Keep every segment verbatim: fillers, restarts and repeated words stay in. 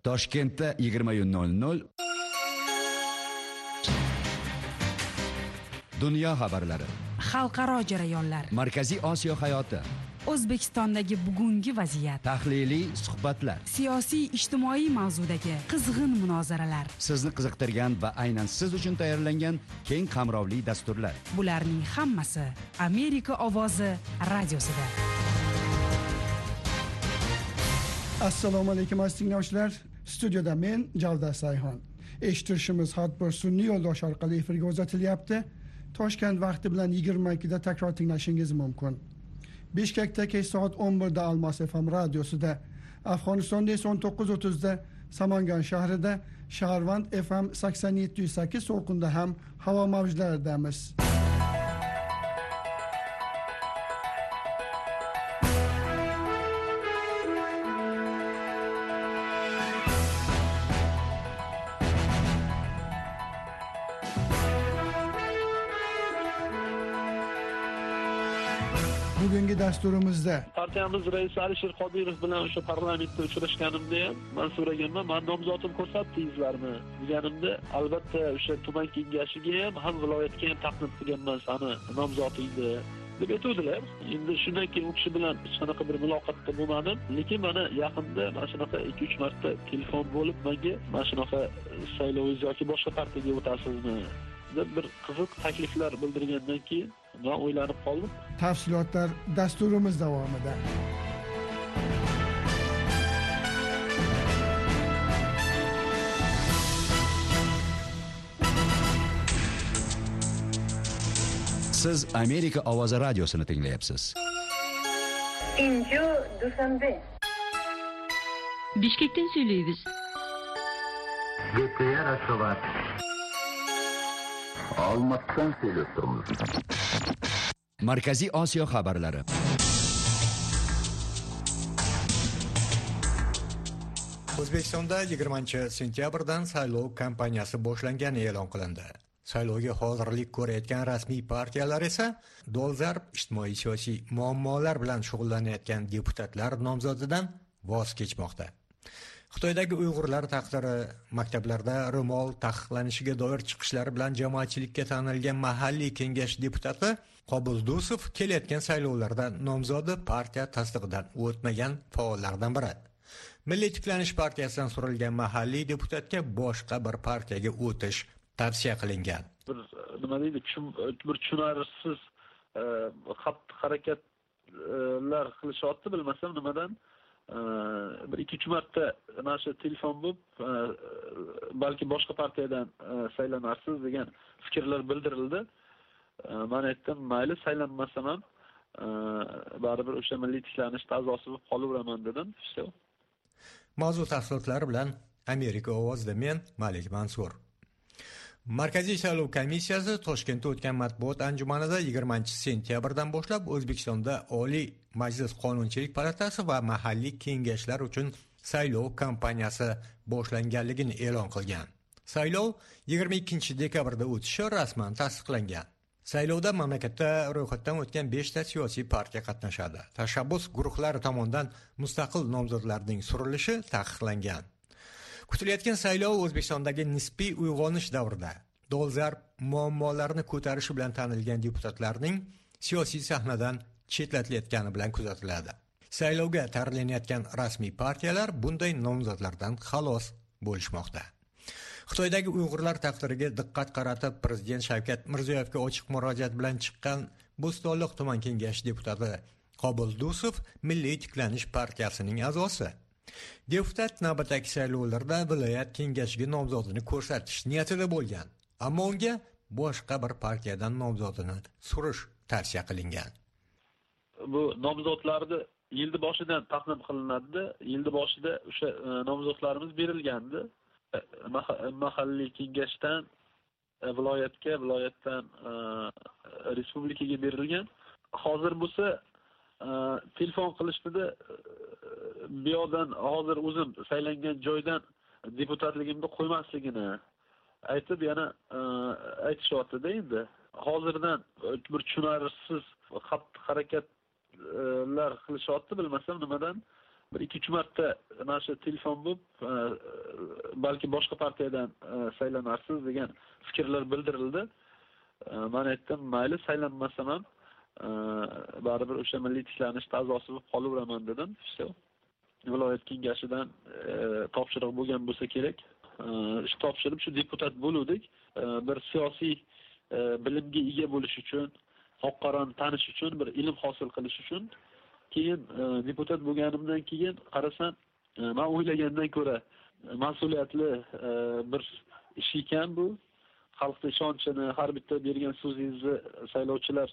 Toshkentda yigirma nol nol Dunyo xabarlari, xalqaro jarayonlar, Markaziy Osiyo hayoti, O'zbekistondagi bugungi vaziyat, tahliliy suhbatlar, siyosiy ijtimoiy mavzudagi qizg'in munozaralar, sizni qiziqtirgan va aynan siz uchun tayyorlangan keng qamrovli dasturlar. Bularning hammasi Amerika ovozi radiosida. Assalomu alaykum aziz tinglovchilar. Studiyada men Javdat Sayxon. Eshitishimiz har bir sun'iy yo'ldosh orqali efirga uzatilyapti. Toshkent vaqti bilan yigirma ikkida takror tinglashingiz mumkin. Bishkekda kech soat o'n birda Almos F M radiosida, Afg'onistonda esa o'n to'qqiz o'ttizda Samangan shahrida, Shaharvand F M sakson yetti nuqta sakkiz to'lqinda ham havo mavjlaridamiz. Bugungi dasturimizda partiyamiz raisi Alisher Qodirov bilan o'sha parlamentda uchrashganimda ham men so'raganman, "Men nomzodim ko'rsatdingizlarmi?" deganimda, "Albatta, o'sha tuman kengashiga ham, ham viloyatga ham taqdim qilganman sani nomzodingni" deb aytdilar. Endi shundan keyin u kishi bilan hech qanaqa bir muloqotda bo'lmadim, lekin mana yaqinda mana shunaqa ikki uch marta telefon bo'lib menga mana shunaqa saylovingiz yoki boshqa partiyaga o'tasizmi deb bir qiziq takliflar bildirgandan keyin men o'ylanib qoldim. Tafsilotlar dasturimiz davomida. Siz Amerika ovozi radiosini tinglayapsiz. Inju Dushanbe. Bishkekdan söyleyimiz. Gepler Aşovat. Almatdan söylüyoruz. Markaziy Osiyo xabarlari. O'zbekistonda yigirmanchi sentyabrdan saylov kampaniyasi boshlangani e'lon qilindi. Saylovga hozirlik ko'rayotgan rasmiy partiyalar esa dolzarb ijtimoiy siyosiy muammolar bilan shug'ullanayotgan deputatlar nomzodidan voz kechmoqda. Xitoydagi Uyg'urlar taqdiri, maktablarda ro'mol taqiqlanishiga doir chiqishlari bilan jamoatchilikka tanilgan mahalliy kengash deputati Qobul Dusov kelayotgan saylovlarda nomzodi partiya tasdig'idan o'tmagan faollardan biri. Milliy tiklanish partiyasidan so'ralgan mahalliy deputatga boshqa bir partiyaga o'tish tavsiya qilingan. Bir nima deydi, bir tushunarsiz xatti harakatlar qilishyapti, bilmasam nimadan. Bir ikki uch marta mana shu telefon bo'lib, balki boshqa partiyadan saylanarsiz degan fikrlar bildirildi. Men aytdim, mayli saylanmasam ham baribir o'sha milliy tiklanish a'zosi bo'lib qolaveraman dedim. Mavzu tafsilotlari bilan Amerika ovozida men Malik Mansur. Markaziy saylov komissiyasi Toshkentda o'tgan matbuot anjumanida yigirmanchi sentyabrdan boshlab O'zbekistonda Oliy Majlis Qonunchilik palatasi va mahalliy kengashlar uchun saylov kampaniyasi boshlanganligini e'lon qilgan. Saylov yigirma ikkinchi dekabrda o'tishi rasman tasdiqlangan. Saylovda mamlakatda ro'yxatdan o'tgan beshta siyosiy partiya qatnashadi. Tashabbus guruhlari tomonidan mustaqil nomzodlarning surilishi taqiqlangan. Kutilayotgan saylov O'zbekistondagi nisbiy uyg'onish davrida dolzarb muammolarni ko'tarishi bilan tanilgan deputatlarning siyosiy sahnadan chetlatilayotgani bilan kuzatiladi. Saylovga tayyorlanayotgan rasmiy partiyalar bunday nomzodlardan xalos bo'lishmoqda. Xitoydagi Uyg'urlar taqdiriga diqqat qaratib, Prezident Shavkat Mirziyoyevga ochiq murojaat bilan chiqqan Bo'stonliq tuman kengashi deputati Qobul Dusov Milliy tiklanish partiyasining a'zosi. Deputat navbatdagi saylovlarda viloyat kengashiga nomzodini ko'rsatish niyatida bo'lgan, ammo unga boshqa bir partiyadan nomzodini surish tavsiya qilingan. Bu nomzodlarni yilni boshidan taqdim qilinadi. Yilni boshida o'sha nomzodlarimiz berilgandi. Mahalliy kengashdan viloyatga, viloyatdan respublikaga berilgan. Hozir bo'lsa telefon qilishdida bu yoqdan hozir o'zim saylangan joydan deputatligimni qo'ymasligini aytib yana aytishyapti-da endi. Hozirdan bir tushunarsiz xatti harakatlar qilishyapti, bilmasam nimadan. bir ikki uch marta mana shu telefon bo'lib, balki boshqa partiyadan saylanarsiz degan fikrlar bildirildi. Men aytdim, mayli saylanmasam ham baribir o'sha milliy tiklanish a'zosi bo'lib qolaveraman dedim. Shu viloyat kengashidan topshiriq bo'lgan bo'lsa kerak. Ish topshirib shu deputat bo'ldik. Bir siyosiy bilimga ega bo'lish uchun, xalqlarni tanish uchun, bir ilm hosil qilish uchun, keyin deputat bo'lganimdan keyin qarasam, men o'ylagandan ko'ra mas'uliyatli bir ish ekan bu. Xalqning ishonchini, har bitta bergan so'zingizni saylovchilar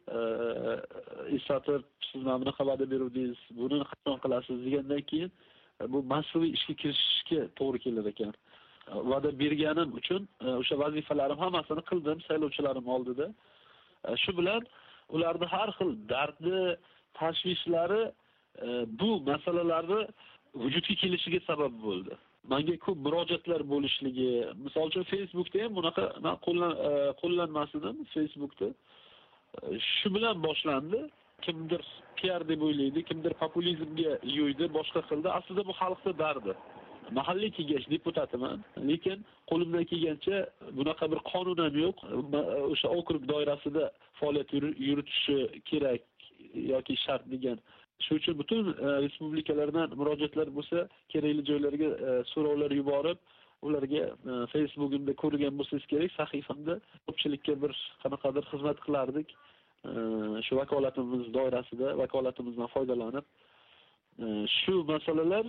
eslatib, siz mana bunaqa va'da beruvdingiz, buni qachon qilasiz degandan keyin bu mas'uliy ishga kirishishga to'g'ri kelar ekan. Va'da berganim uchun o'sha vazifalarim hammasini qildim saylovchilarim oldida. Shu bilan ularning har xil dardi, tashvishlari bu masalalarni vujudga kelishiga sabab bo'ldi. Menga ko'p murojaatlar bo'lishligi, misol uchun Facebookda ham bunaqa men qo'llanmasdim Facebookda. Shu bilan boshlandi. Kimdir P R deb o'ylaydi, kimdir populizmga yo'ydi, boshqa qildi. Aslida bu xalqning dardi. Mahalliy kengash deputatiman, lekin qo'limdan kelgancha bunaqa bir qonun ham yo'q. O'sha okrug doirasida faoliyat yuritishi kerak yoki shart degan. Shuning uchun butun respublikalardan murojaatlar bo'lsa, kerakli joylarga so'rovlar yuborib, ularga Facebookimda ko'rgan bo'lsangiz kerak, sahifamda ko'pchilikka bir qanaqadir xizmat qilardik. Shu vakolatimiz doirasida vakolatimizdan foydalanib, shu masalalar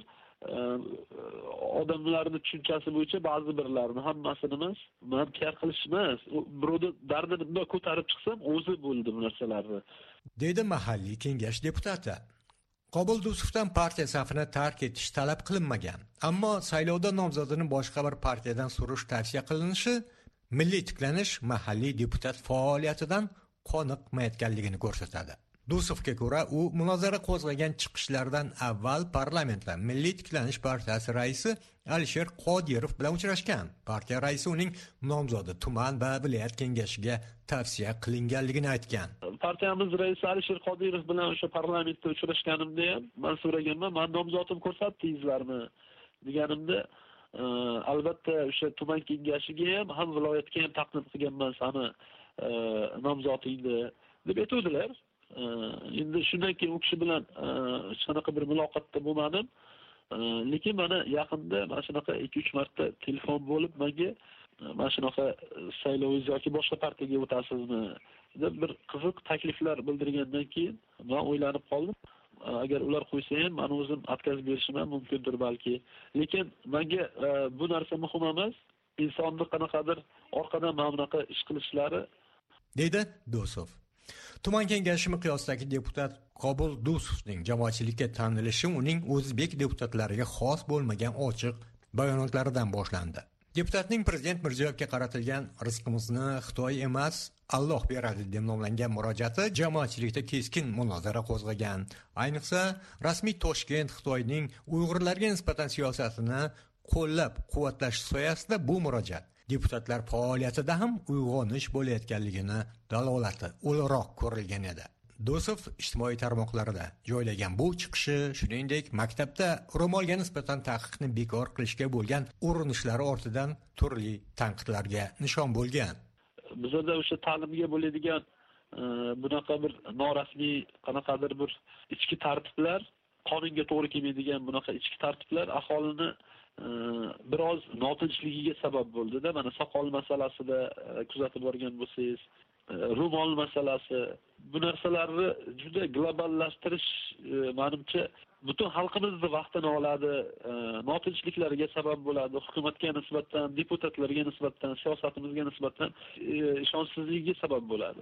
odamlarning tushunchasi bo'yicha ba'zi birlarini, hammasini emas, men P R qilish emas, birovni dardini bunday ko'tarib chiqsam, o'zi bo'ldi bu narsalarni. Dedi mahalliy kengash deputati. Qobul Dusovdan partiya safini tark etish talab qilinmagan, ammo saylovda nomzodini boshqa bir partiyadan surish tavsiya qilinishi milliy tiklanish mahalliy deputat faoliyatidan qoniqmayotganligini ko'rsatadi. Dusovga ko'ra, u munozara qo'zg'agan chiqishlardan avval parlamentda Milliy tiklanish partiyasi raisi Alisher Qodirov bilan uchrashgan. Partiya raisi uning nomzodi tuman va viloyat kengashiga tavsiya qilinganligini aytgan. Partiyamiz raisi Alisher Qodirov bilan o'sha parlamentda uchrashganimda ham men so'raganman, "Men nomzodim ko'rsatdingizlarmi?" deganimda, albatta o'sha tuman kengashiga ham, ham viloyatga ham taqdim qilganman sani nomzodingni deb aytdilar. Endi shundan keyin u kishi bilan hech qanaqa bir muloqotda bo'lmadim. Lekin mana yaqinda mana shunaqa ikki uch marta telefon bo'lib menga mana shunaqa saylovingiz yoki boshqa partiyaga o'tasizmi deb bir qiziq takliflar bildirgandan keyin men o'ylanib qoldim. Agar ular qo'ysa ham men o'zim atkazib berishim ham mumkindir balki. Lekin menga bu narsa muhim emas. Insonni qanaqadir orqadan mana bunaqa ish qilishlari, dedi Dusov. Tuman kengashi miqyosidagi deputat Qobul Dusovning jamoatchilikka tanilishi uning o'zbek deputatlariga xos bo'lmagan ochiq bayonotlaridan boshlandi. Deputatning prezident Mirziyoyevga qaratilgan rizqimizni Xitoy emas, Alloh beradi deb nomlangan murojaati jamoatchilikda keskin munozara qo'zg'agan. Ayniqsa, rasmiy Toshkent Xitoyning Uyg'urlarga nisbatan siyosatini qo'llab-quvvatlash soyasida bu murojaat deputatlar faoliyatida ham uyg'onish bo'layotganligini dalolati o'laroq ko'rilgan edi. Dusov ijtimoiy tarmoqlarida joylagan bu chiqishi, shuningdek, maktabda ro'molga nisbatan taqiqni bekor qilishga bo'lgan urinishlari ortidan turli tanqidlarga nishon bo'lgan. Bizda o'sha ta'limga bo'ladigan bunaqa bir norasmiy qanaqadir bir ichki tartiblar, qonunga to'g'ri kelmaydigan bunaqa ichki tartiblar aholini biroz notinchligiga sabab bo'ldi-da. Mana soqol masalasida kuzatib borgan bo'lsangiz, ro'mol masalasi, bu narsalarni juda globallashtirish menimcha butun xalqimizning vaqtini oladi, notinchliklarga sabab bo'ladi, hukumatga nisbatan, deputatlarga nisbatan, siyosatimizga nisbatan ishonchsizlikka sabab bo'ladi.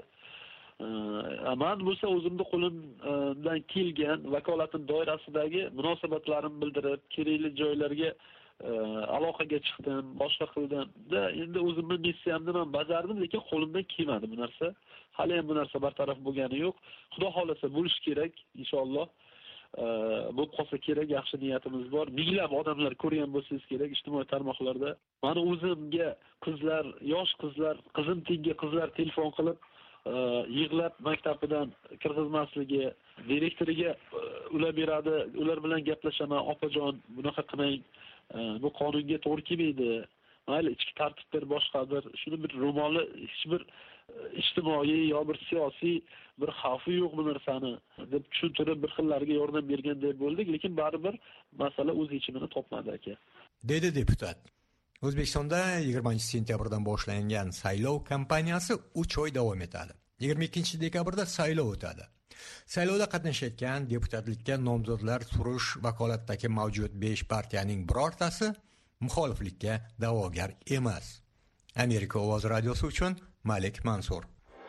Men bo'lsa o'zimning qo'limdan kelgan vakolatim doirasidagi munosabatlarimni bildirib, kerakli joylarga aloqaga chiqdim, boshqa qildim. Da endi o'zimning missiyamni men bajardim, lekin qo'limdan kelmadi bu narsa. Hali ham bu narsa bartaraf bo'lgani yo'q. Xudo xolasa bo'lish kerak, inshaalloh. Bu qolsa kerak, yaxshi niyatimiz bor. Minglab odamlar ko'rgan bo'lsangiz kerak ijtimoiy tarmoqlarda. Meni o'zimga qizlar, yosh qizlar, qizim tengi qizlar telefon qilib, yig'lab maktabidan kirgizmasligi, direktoriga ular beradi, ular bilan gaplashaman, opajon bunaqa qilmang, bu qonunga to'g'ri kelmaydi. Mayli ichki tartiblar boshqadir, shuni bir ro'moli hech bir ijtimoiy yo bir siyosiy bir xavfi yo'q bu narsani deb tushuntirib bir xillarga yordam bergan deb bo'ldik, lekin baribir masala o'z yechimini topmadi aka. Dedi deputat. O'zbekistonda yigirmanchi sentyabrdan boshlangan saylov kampaniyasi uch oy davom etadi. yigirma ikkinchi dekabrda saylov o'tadi. Saylovda qatnashayotgan deputatlikka nomzodlar turish vakolatdagi mavjud besh partiyaning birortasi muxoliflikka da'vogar emas. Amerika ovozi radiosi uchun Malik Mansur.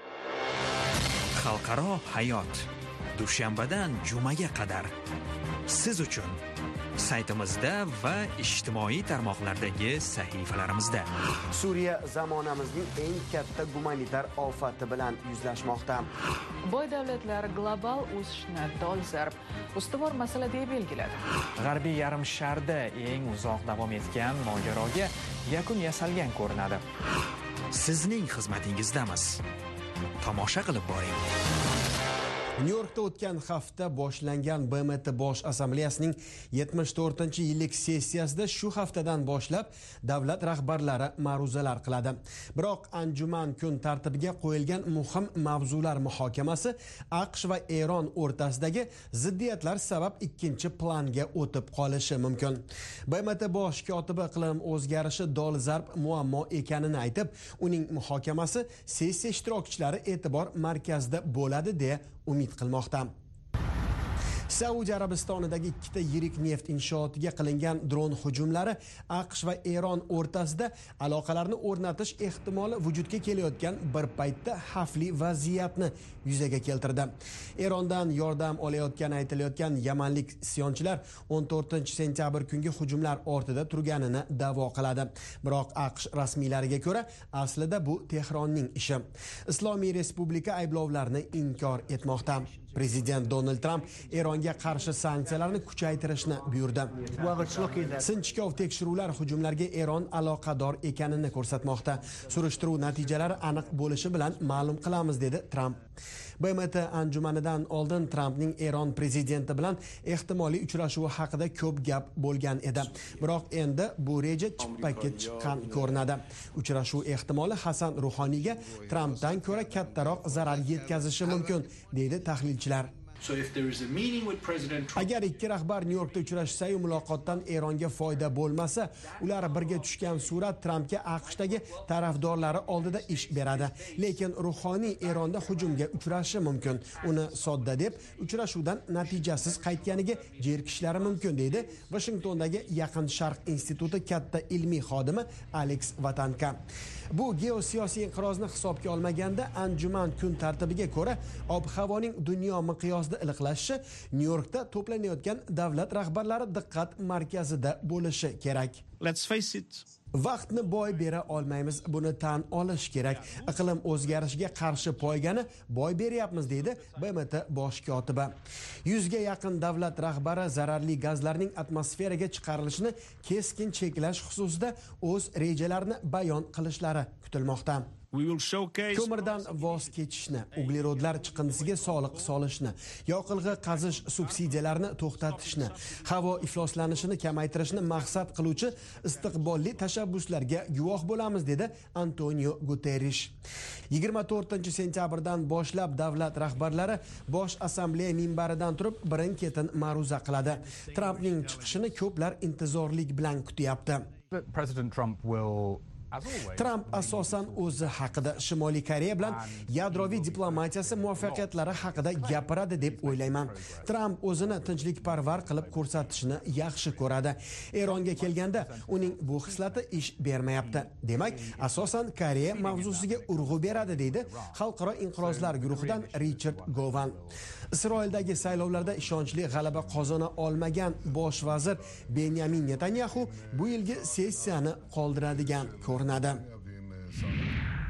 Xalqaro hayot dushanbadan jumaga qadar siz uchun saytimizda va ijtimoiy tarmoqlardagi sahifalarimizda. Suriya zamonamizning eng katta gumanitar ofati bilan yuzlashmoqda. Boy davlatlar global o'sishni dolzarb ustuvor masala deb belgiladi. G'arbiy yarim sharda eng uzoq davom etgan mojaroga yakun yasalgan ko'rinadi. Sizning xizmatingizdamiz. Tomosha qilib boring. Nyu-Yorkda o'tgan hafta boshlangan B M T Bosh Assambleyasining yetmish to'rtinchi yillik sessiyasida shu haftadan boshlab davlat rahbarlari ma'ruzalar qiladi. Biroq anjuman kun tartibiga qo'yilgan muhim mavzular muhokamasi AQSh va Eron o'rtasidagi ziddiyatlar sabab ikkinchi planga o'tib qolishi mumkin. B M T bosh kotibi iqlim o'zgarishi dolzarb muammo ekanini aytib, uning muhokamasi sessiya ishtirokchilari e'tibor markazida bo'ladi deya umid qilmoqda. Saudiya Arabistonidagi ikkita yirik neft inshootiga qilingan dron hujumlari AQSh va Eron o'rtasida aloqalarni o'rnatish ehtimoli vujudga kelayotgan bir paytda xavfli vaziyatni yuzaga keltirdi. Erondan yordam olayotgani aytilayotgan yamanlik isyonchilar o'n to'rtinchi sentyabr kungi hujumlar ortida turganini da'vo qiladi. Biroq AQSh rasmiylariga ko'ra, aslida bu Tehronning ishi. Islomiy Respublika ayblovlarni inkor etmoqda. Prezident Donald Trump Eronga qarshi sanksiyalarni kuchaytirishni buyurdi. Sinchkov tekshiruvlar hujumlarga Eron aloqador ekanini ko'rsatmoqda. Surishtiruv natijalari aniq bo'lishi bilan ma'lum qilamiz, dedi Trump. B M T anjumanidan oldin Trumpning Eron prezidenti bilan ehtimoliy uchrashuvi haqida ko'p gap bo'lgan edi. Biroq endi bu reja chippakka chiqqan ko'rinadi. Uchrashuv ehtimoli Hasan Ruhoniyga Trumpdan ko'ra kattaroq zarar yetkazishi mumkin, deydi tahlilchilar. Agar ikki rahbar Nyu-Yorkda uchrashsa-yu muloqotdan Eronga foyda bo'lmasa, ular birga tushgan surat Trampga AQShdagi tarafdorlari oldida ish beradi. Lekin Ruhoniy Eronda hujumga uchrashi mumkin. Uni sodda deb, uchrashuvdan natijasiz qaytganiga jerkishlari mumkin, deydi Washingtondagi Yaqin Sharq instituti katta ilmiy xodimi Alex Vatanka. Bu geosiyosiy inqirozni hisobga olmaganda anjuman kun tartibiga ko'ra ob-havoning dunyo miqyosida iliqlashishi Nyu-Yorkda to'planayotgan davlat rahbarlari diqqat markazida bo'lishi kerak. Let's face it. Vaqtni boy bera olmaymiz, buni tan olish kerak. Iqlim o'zgarishiga qarshi poygani boy beryapmiz, deydi B M T bosh kotibi. Yuzga yaqin davlat rahbari zararli gazlarning atmosferaga chiqarilishini keskin cheklash xususida o'z rejalarini bayon qilishlari kutilmoqda. Ko'mirdan voz kechishni, uglerodlar chiqindisiga soliq solishni, yoqilg'i qazish subsidiyalarini to'xtatishni, havo ifloslanishini kamaytirishni maqsad qiluvchi istiqbolli tashabbuslarga guvoh bo'lamiz, dedi Antonio Guterres. yigirma to'rtinchi sentyabrdan boshlab davlat rahbarlari Bosh Assambleya minbaridan turib birin-ketin ma'ruza qiladi. Trumpning chiqishini ko'plar intizorlik bilan kutyapti. President Trump will Trump asosan o'zi haqida, Shimoliy Koreya bilan yadroviy diplomatiyasi muvaffaqiyatlari haqida gapiradi deb o'ylayman. Trump o'zini tinchlikparvar qilib ko'rsatishni yaxshi ko'radi. Eronga kelganda uning bu xislati ish bermayapti. Demak, asosan Koreya mavzusiga urg'u beradi, deydi Xalqaro inqirozlar guruhidan Richard Govan. Isroildagi saylovlarda ishonchli g'alaba qozona olmagan bosh vazir Benyamin Netanyahu bu yilgi sessiyani qoldiradigan ko'rinadi.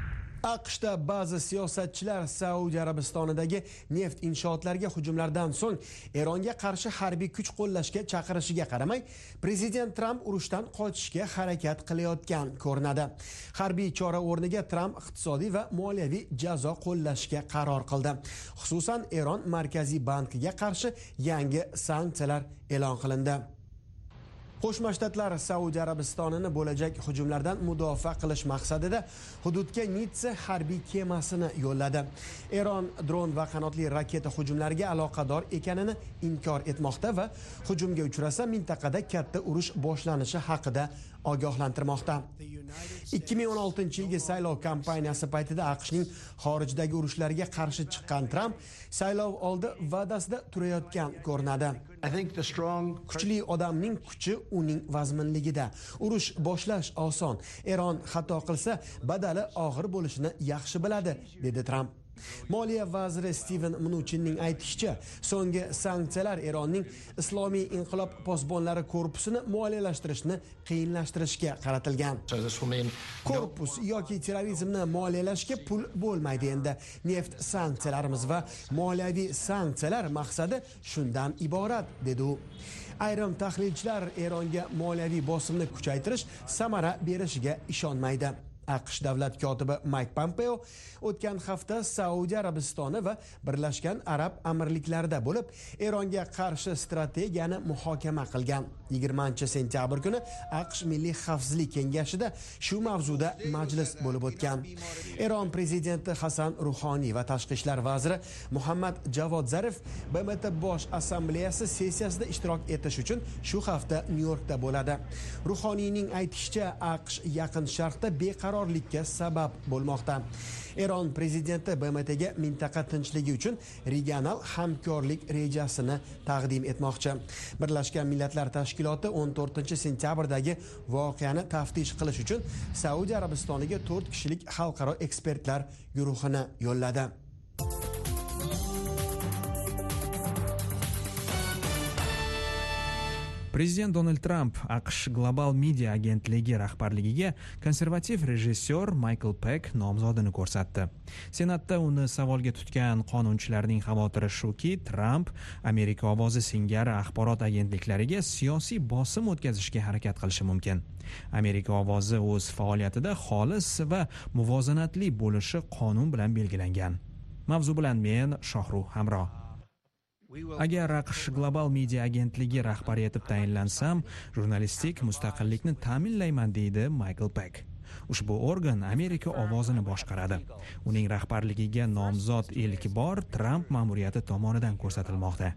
aqshda ba'zi siyosatchilar Saudiya Arabistonidagi neft inshootlariga hujumlardan so'ng Eronga qarshi harbiy kuch qo'llashga chaqirishiga qaramay, prezident Tramp urushdan qochishga harakat qilayotgan ko'rinadi. Harbiy chora o'rniga Tramp iqtisodiy va moliyaviy jazo qo'llashga qaror qildi. Xususan, Eron Markaziy bankiga qarshi yangi sanksiyalar e'lon qilindi. Qo'shma Shtatlar Saudiya Arabistonini bo'lajak hujumlardan mudofaa qilish maqsadida hududga Nitsa harbiy kemasini yo'lladi. Eron dron va qanotli raketa hujumlariga aloqador ekanini inkor etmoqda va hujumga uchrasa mintaqada katta urush boshlanishi haqida ogohlantirmoqda. ikki ming o'n oltinchi yilgi saylov kampaniyasi paytida AQShning xorijdagi urushlarga qarshi chiqqan Tramp saylov oldi va'dasida turayotgan ko'rinadi. Kuchli odamning kuchi uning vazminligida. Urush boshlash oson. Eron xato qilsa, badali og'ir bo'lishini yaxshi biladi, dedi Tramp. Moliya vaziri Steven Mnuchinning aytishicha, so'nggi sanksiyalar Eronning Islomiy inqilob posbonlari korpusini moliyalashtirishni qiyinlashtirishga qaratilgan. Korpus yoki terrorizmni moliyalashga pul bo'lmaydi endi. Neft sanksiyalarimiz va moliyaviy sanksiyalar maqsadi shundan iborat, dedi u. Ayrim tahlilchilar Eronga moliyaviy bosimni kuchaytirish samara berishiga ishonmaydi. AQSh davlat kotibi Mike Pompeo o'tgan hafta Saudiya Arabistoni va Birlashgan Arab Amirliklarida bo'lib, Eronga qarshi strategiyani muhokama qilgan. yigirmanchi sentyabr kuni AQSh Milliy xavfsizlik kengashida shu mavzuda majlis bo'lib o'tgan. Eron prezidenti Hasan Ruhoniy va tashqi ishlar vaziri Muhammad Javod Zarif B M T bosh assambleyasi sessiyasida ishtirok etish uchun shu hafta Nyu-Yorkda bo'ladi. Ruhoniyning aytishicha, AQSh Yaqin Sharqda beqarorlikka sabab bo'lmoqda. Eron prezidenti B M Tga mintaqa tinchligi uchun regional hamkorlik rejasini taqdim etmoqchi. Birlashgan Millatlar Tashkiloti o'n to'rtinchi sentyabrdagi voqeani taftish qilish uchun Saudiya Arabistoniga to'rt kishilik xalqaro ekspertlar guruhini yo'lladi. Prezident Donald Tramp AQSh Global Media agentligi rahbarligiga konservativ rejissyor Michael Peck nomzodini ko'rsatdi. Senatda uni savolga tutgan qonunchilarning xavotiri shuki, Tramp Amerika ovozi singari axborot agentliklariga siyosiy bosim o'tkazishga harakat qilishi mumkin. Amerika ovozi o'z faoliyatida xolis va muvozanatli bo'lishi qonun bilan belgilangan. Mavzu bilan men Shohruh Hamro. Agar AQSh Global Media agentligi rahbari etib tayinlansam, jurnalistik mustaqillikni ta'minlayman, deydi Michael Peck. Ushbu organ Amerika ovozini boshqaradi. Uning rahbarligiga nomzod ilk bor Tramp ma'muriyati tomonidan ko'rsatilmoqda.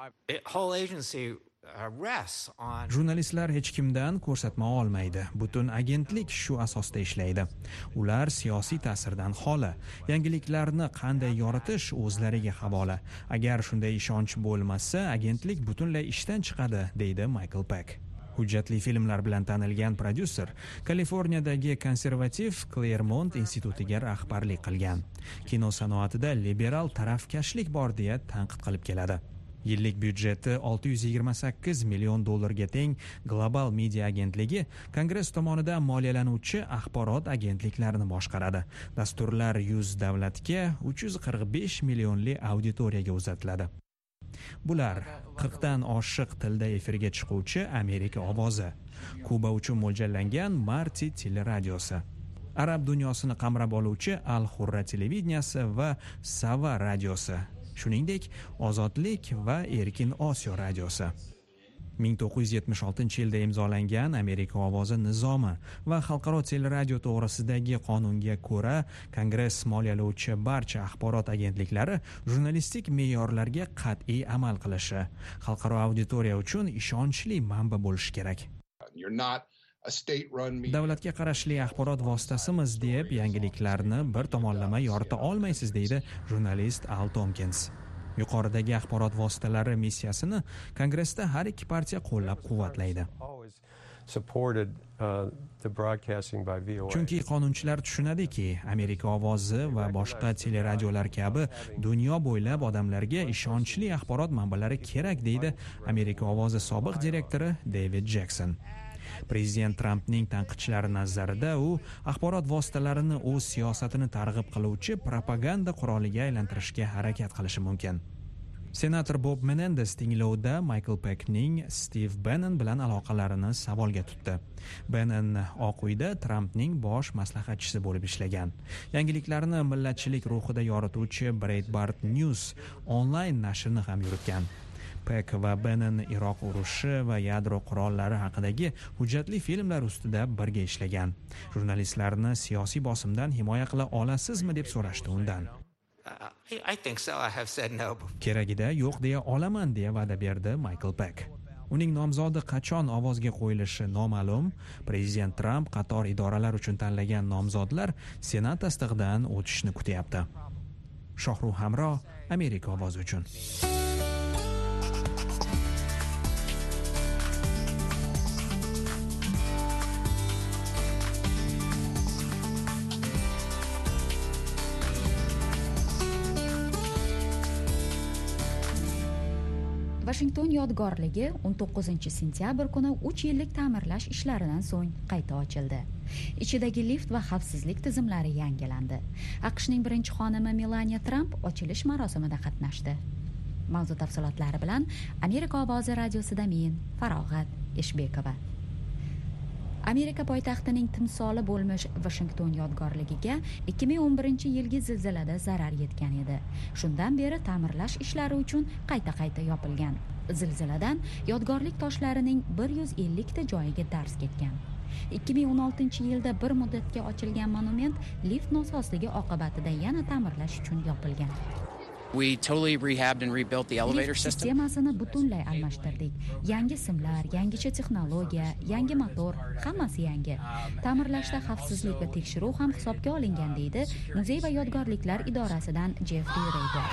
Jurnalistlar hech kimdan ko'rsatma olmaydi. Butun agentlik shu asosda ishlaydi. Ular siyosiy ta'sirdan xoli. Yangiliklarni qanday yoritish o'zlariga havola. Agar shunday ishonch bo'lmasa, agentlik butunlay ishdan chiqadi, deydi Michael Peck. Hujjatli filmlar bilan tanilgan prodyuser Kaliforniyadagi konservativ Claremont institutiga rahbarlik qilgan. Kino sanoatida liberal tarafkashlik bor deya tanqid qilib keladi. Yillik byudjeti olti yuz yigirma sakkiz million dollarga teng Global Media agentligi Kongress tomonidan moliyalanuvchi axborot agentliklarini boshqaradi. Dasturlar yuz davlatga uch yuz qirq besh millionli auditoriyaga uzatiladi. Bular qirqdan oshiq tilda efirga chiquvchi Amerika ovozi, Kuba uchun mo'ljallangan Marti teleradiosi, arab dunyosini qamrab oluvchi Al Hurra televideniyasi va Sava radiosi, shuningdek Ozodlik va Erkin Osiyo radiosi. ming to'qqiz yuz yetmish oltinchi yilda imzolangan Amerika ovozi nizomi va xalqaro teleradio to'g'risidagi qonunga ko'ra, Kongress moliyalovchi barcha axborot agentliklari jurnalistik me'yorlarga qat'iy amal qilishi, xalqaro auditoriya uchun ishonchli manba bo'lishi kerak. Davlatga qarashli axborot vositasimiz deb yangiliklarni bir tomonlama yorita olmaysiz, deydi jurnalist Al Tompkins. Yuqoridagi axborot vositalari missiyasini Kongressda har ikki partiya qo'llab-quvvatlaydi. Chunki qonunchilar tushunadiki, Amerika ovozi va boshqa teleradiolar kabi dunyo bo'ylab odamlarga ishonchli axborot manbalari kerak, deydi Amerika ovozi sobiq direktori David Jackson. Prezident Trampning tanqidchilari nazarida u axborot vositalarini o'z siyosatini targ'ib qiluvchi propaganda quroliga aylantirishga harakat qilishi mumkin. Senator Bob Menendez tinglovda Michael Peckning Steve Bannon bilan aloqalarini savolga tutdi. Bannon Oq uyda Trampning bosh maslahatchisi bo'lib ishlagan. Yangiliklarni millatchilik ruhida yorituvchi Breitbart News onlayn nashrini ham yuritgan. Peck va Bannon Iroq urushi va yadro qurollari haqidagi hujjatli filmlar ustida birga ishlagan. Jurnalistlarni siyosiy bosimdan himoya qila olasizmi deb so'rashdi undan. I think so. I have said no. Keragida yo'q deya olaman deya va'da berdi Michael Peck. Uning nomzodi qachon ovozga qo'yilishi noma'lum. Prezident Trump qator idoralar uchun tanlagan nomzodlar Senat tasdig'idan o'tishni kutyapti. Shohruh Hamro, Amerika ovozi uchun. Washington yodgorligi o'n to'qqizinchi sentyabr kuni uch yillik ta'mirlash ishlaridan so'ng qayta ochildi. Ichidagi lift va xavfsizlik tizimlari yangilandi. AQShning birinchi xonimi Melania Trump ochilish marosimida qatnashdi. Mavzu tafsilotlari bilan Amerika ovozi radiosida men Farog'at Eshbekova. Amerika poytaxtining timsoli bo'lmish Washington yodgorligiga ikki ming o'n birinchi yilgi zilzilada zarar yetgan edi. Shundan beri ta'mirlash ishlari uchun qayta-qayta yopilgan. Zilziladan yodgorlik toshlarining bir yuz ellik ta joyiga darz ketgan. ikki ming o'n oltinchi yilda bir muddatga ochilgan monument lift nosozligi oqibatida yana ta'mirlash uchun yopilgan. We totally rehabbed and rebuilt the elevator system. Sistemasini butunlay almashtirdik. Yangi simlar, yangicha texnologiya, yangi motor, hammasi yangi. Ta'mirlashda xavfsizlik va tekshiruv ham hisobga olingan deydi Muzey va yodgorliklar idorasidan Jeffrey Rayder.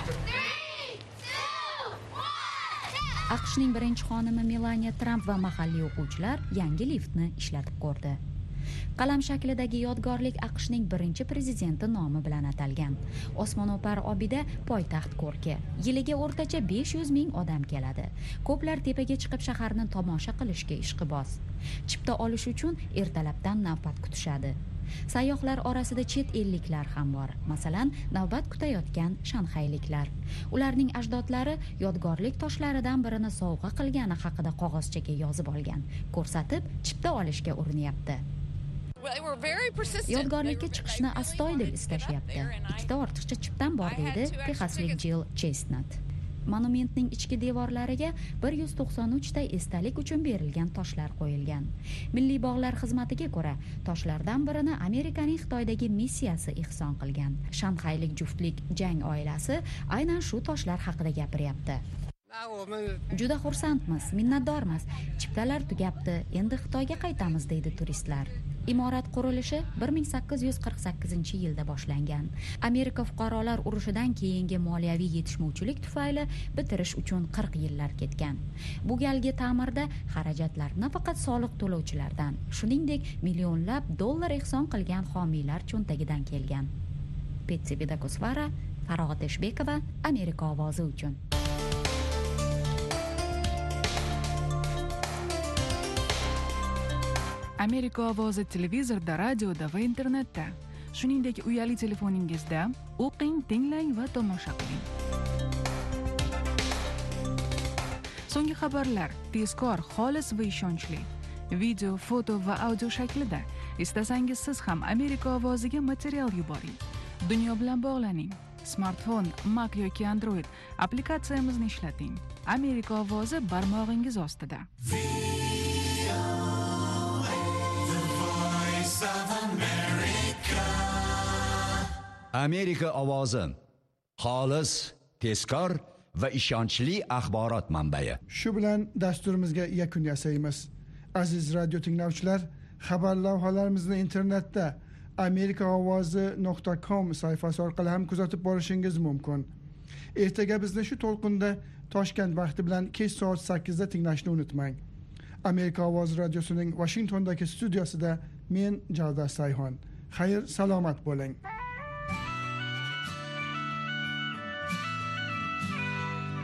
AQShning birinchi xonimi Melania Trump va mahalliy o'quvchilar yangi liftni ishlatib ko'rdi. Qalam shaklidagi yodgorlik AQShning birinchi prezidenti nomi bilan atalgan. Osmono'par obida poytaxt ko'rki. Yiliga o'rtacha besh yuz ming odam keladi. Ko'plar tepaga chiqib shaharni tomosha qilishga ishqiboz. Chipta olish uchun ertalabdan navbat kutishadi. Sayyohlar orasida chet elliklar ham bor. Masalan, navbat kutayotgan shanxayliklar. Ularning ajdodlari yodgorlik toshlaridan birini sovg'a qilgani haqida qog'ozchaga yozib olgan. Ko'rsatib, chipta olishga urinyapti. Yodgorlikka chiqishni astoydil istashyapti. Ikkita ortiqcha chiptam bor deydi texaslik Jill Chestnut. Monumentning ichki devorlariga bir yuz to'qson uch ta esdalik uchun berilgan toshlar qo'yilgan. Milliy bog'lar xizmatiga ko'ra, toshlardan birini Amerikaning Xitoydagi missiyasi ihson qilgan. Shanxaylik juftlik Jang oilasi aynan shu toshlar haqida gapiryapti. Juda xursandmiz, minnatdormiz. Chiptalar tugabdi, endi Xitoyga qaytamiz deydi turistlar. Imorat qurilishi bir ming sakkiz yuz qirq sakkizinchi yilda boshlangan. Amerika fuqarolar urushidan keyingi moliyaviy yetishmovchilik tufayli bitirish uchun qirq yillar ketgan. Bu galgi ta'mirda xarajatlar nafaqat soliq to'lovchilardan, shuningdek millionlab dollar ehson qilgan homiylar cho'ntagidan kelgan. Petsi Vidakosvara, Farog'at Eshbekova, Amerika ovozi uchun. Amerika ovozi televizorda, radioda va internetda, shuningdek uyali telefoningizda o'qing, tinglang va tomosha qiling. So'nggi xabarlar tezkor, xolis va ishonchli. Video, foto va audio shaklida. Istasangiz siz ham Amerika ovoziga material yuboring. Dunyo bilan bog'laning. Smartfon, Mac yoki Android applikatsiyamizni ishlating. Amerika ovozi barmog'ingiz ostida. Amerika ovozi xolis, tezkor va ishonchli axborot manbai. Shu bilan dasturimizga yakun yasaymiz. Aziz radio tinglovchilar, xabar lavhalarimizni internetda amerika ovozi nuqta com sayfasi orqali ham kuzatib borishingiz mumkin. Ertaga bizni shu to'lqinda Toshkent vaqti bilan kech soat sakkizda tinglashni unutmang. Amerika ovozi radiosining Washingtondagi studiyosida men Javdar Sayhon. Xayr, salomat bo'ling.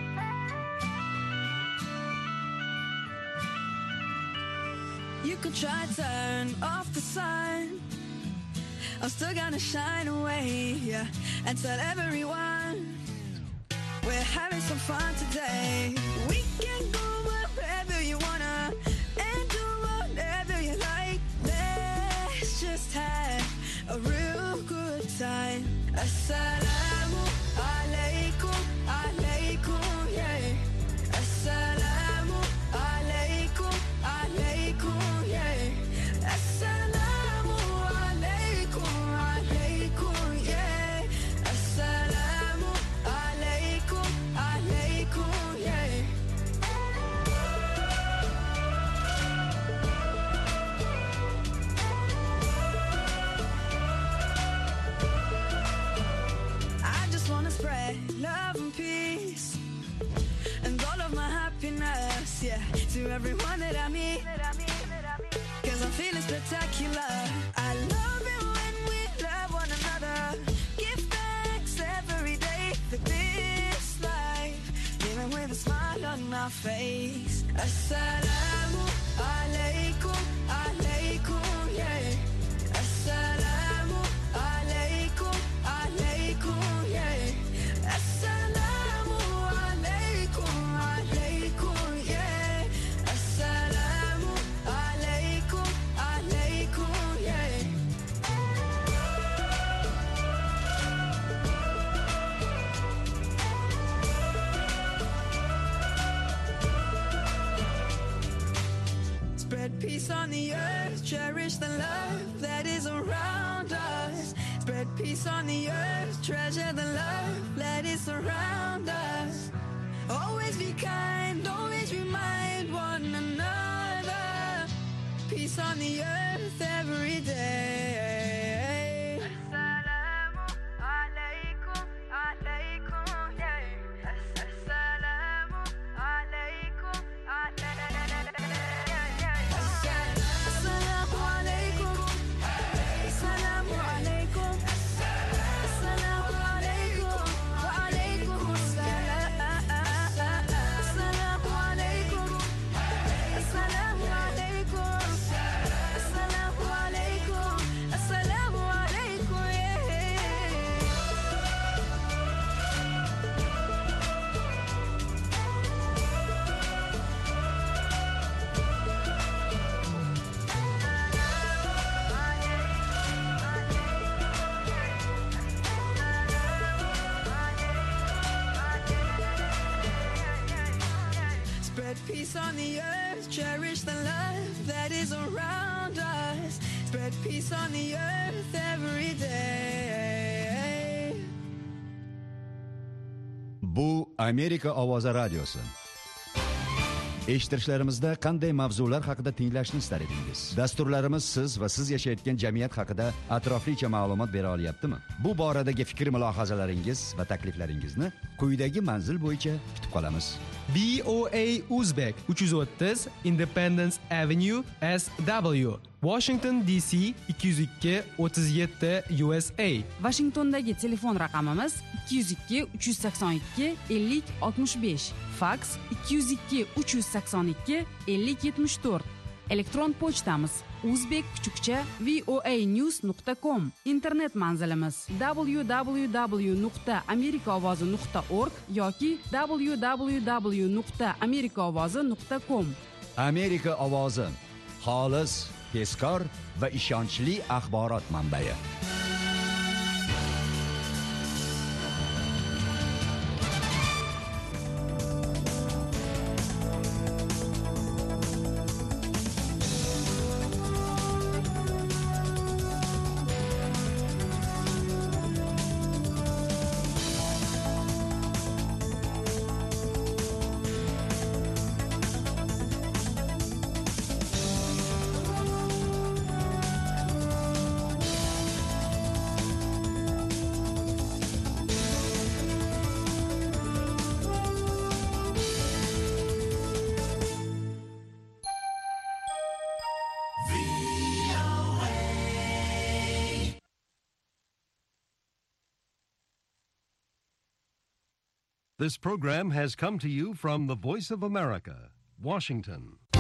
You could try turn off the sun, I'm still gonna shine away, yeah, and tell everyone we're having some fun today. We can go wherever you wanna and do whatever you like. Let's just have a real good time. Assalamu alaikum, alaikum, yeah. Assalamu alaikum, alaikum, yeah. Assalamu alaikum, alaikum, yeah. Assalamu alaikum, alaikum, yeah. I just wanna spread love and peace and all of my happiness, yeah, to everyone that I meet, cause I'm feeling spectacular. I love it when we love one another. Give thanks every day for this life, even with a smile on my face. Assalamu alaikum, alaikum, yeah. Assalamu alaikum, alaikum, yeah. Assalamu alaikum, alaikum, yeah. Assalamu alaikum, alaikum, yeah. Spread peace on the earth, cherish the love that is around us. Spread peace on the earth, treasure the love that is around us. Always be kind, always remind one another. Peace on the earth every day. Assalamu alaikum, alaikum, yeah. Assalamu alaikum, alaikum, yeah. Assalamu alaikum, assalamu alaikum, assalamu alaikum, wa alaikum assalam. Assalamu alaikum, assalamu alaikum, assalamu alaikum, assalamu alaikum, yeah. Spread peace on the earth, cherish the love that is around us. Spread peace on the earth every day. Bu Amerika ovozi radiosi. Eshittirishlarimizda qanday mavzular haqida tinglashni istar edingiz? Dasturlarimiz siz va siz yashayotgan jamiyat haqida atroflicha ma'lumot bera olyaptimi? Bu boradagi fikr-mulohazalaringiz va takliflaringizni quyidagi manzil bo'yicha kutib qolamiz. B O A Uzbek uch yuz o'ttiz Independence Avenue S W Washington D C ikki yuz ikki o'ttiz yetti U S A. Washingtondagi telefon raqamimiz ikki yuz ikki uch yuz sakson ikki ellik oltmish besh. Fax ikki yuz ikki uch yuz sakson ikki ellik yetmish to'rt. Elektron pochtamiz uzbek kuchukcha voanews nuqta com. Internet manzilimiz w w w nuqta amerikaovozi nuqta org yoki w w w nuqta amerikaovozi nuqta com. Amerika ovozi xolis, tezkor va ishonchli axborot manbai. This program has come to you from the Voice of America, Washington.